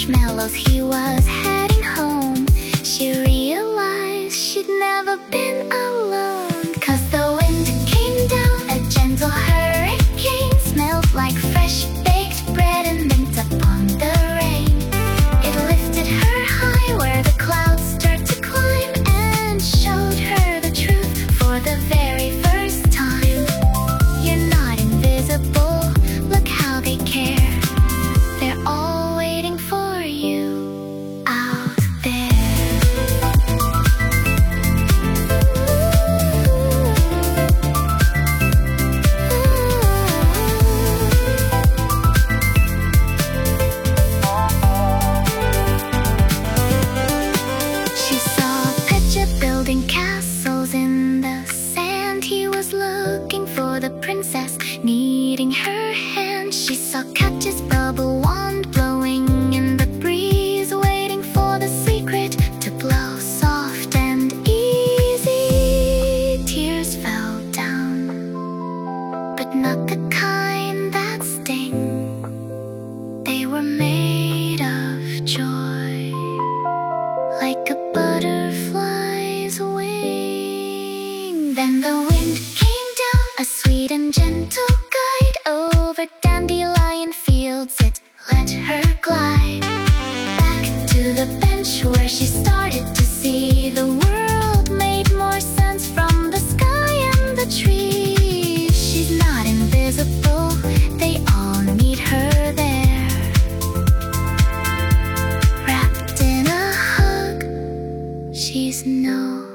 marshmallows, he was heading home. She realized she'd never been alone. 'Cause the wind came down, a gentle hurricane, smelled like fresh baked bread and mint upon the rain. It lifted her high where the clouds start to climb, and showed her the truth for the very first time. You're not invisible, look how they care. They're all waiting for you out there. She saw Petya building castles in the sand. He was looking for the princess, needing her hand. She saw Katya's bubble wand blowing in the breeze, waiting for the secret to blow soft and easy. Tears fell down, but not the kind that sting. They were made of joy, like a butterfly's wing. Then the wind came down, a sweet and gentle guide. Over dandelion fields it let her glide, back to the bench where she started to see the world made more sense from the sky and the trees. She's not invisible, they all need her there. Wrapped in a hug, she's no